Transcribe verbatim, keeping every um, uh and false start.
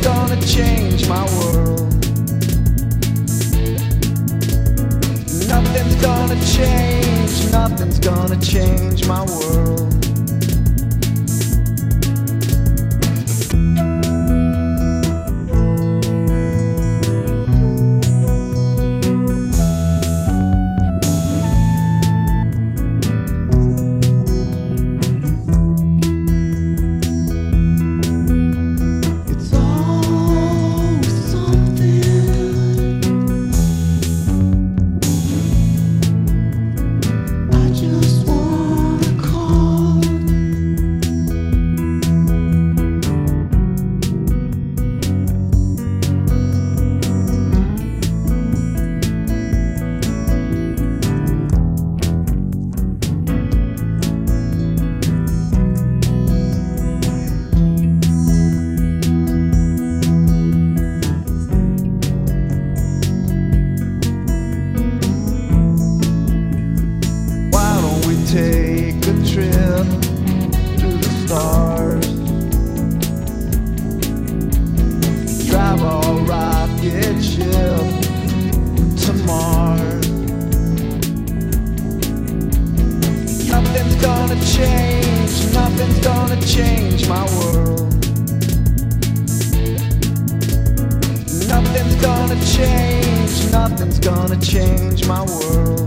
gonna change my world. Nothing's gonna change, nothing's gonna change my world. Take a trip to the stars, drive a rocket ship to Mars. Nothing's gonna change, nothing's gonna change my world. Nothing's gonna change, nothing's gonna change my world.